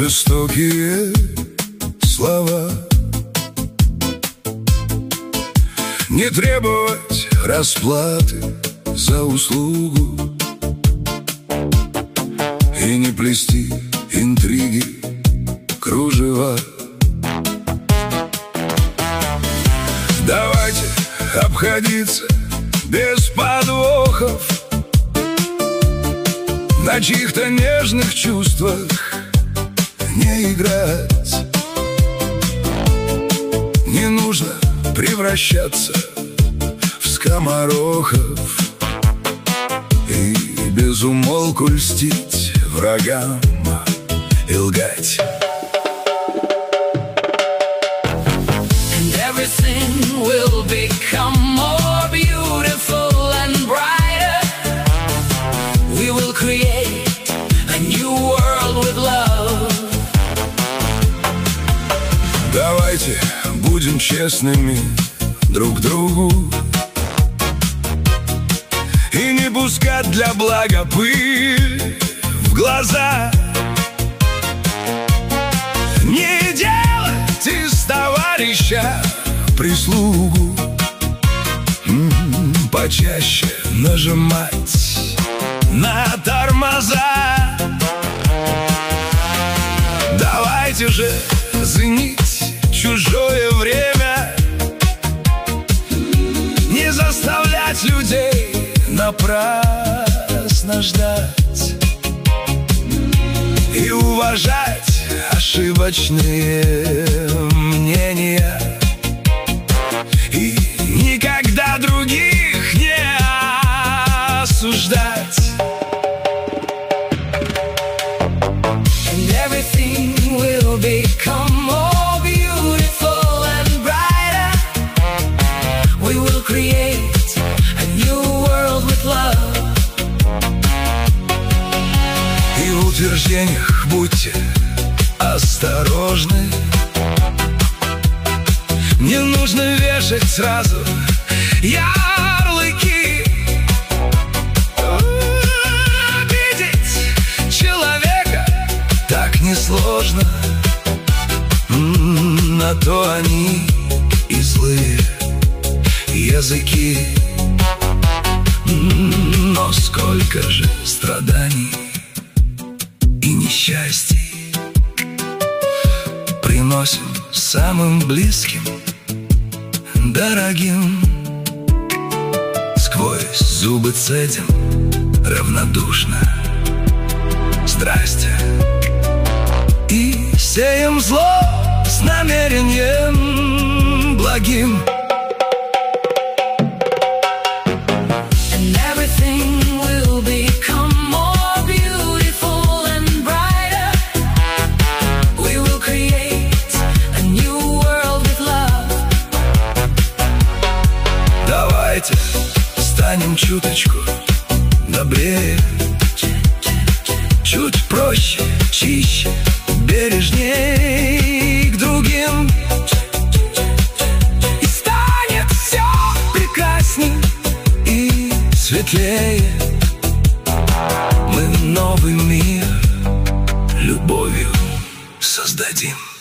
жестокие слова, не требовать расплаты за услугу и не плести интриги, кружева. Давайте обходиться без подвохов, на чьих-то нежных чувствах не играть. Не нужно превращаться в скоморохов и без умолку льстить врагам и лгать. And everything will become more beautiful and brighter. We will create a new world with love. Давайте будем честными друг другу и не пускать для блага пыль в глаза. Не делать из товарища прислугу, почаще нажимать на тормоза. Давайте же ценить чужое время, не заставлять людей напрасно ждать и уважать ошибочные мнения, и никогда других не осуждать. And everything will become more beautiful and brighter. We will create a new world with love. И в утверждениях будьте осторожны, не нужно вешать сразу ярлыки. Обидеть человека так несложно, на то они и злые языки. Но сколько же страданий и несчастий приносим самым близким, дорогим. Сквозь зубы цедим равнодушно здрасте и сеем зло с намерением благим. Давайте станем чуточку добрее, чуть проще, чище, бережней к другим. И станет все прекрасней и светлее. Мы новый мир любовью создадим.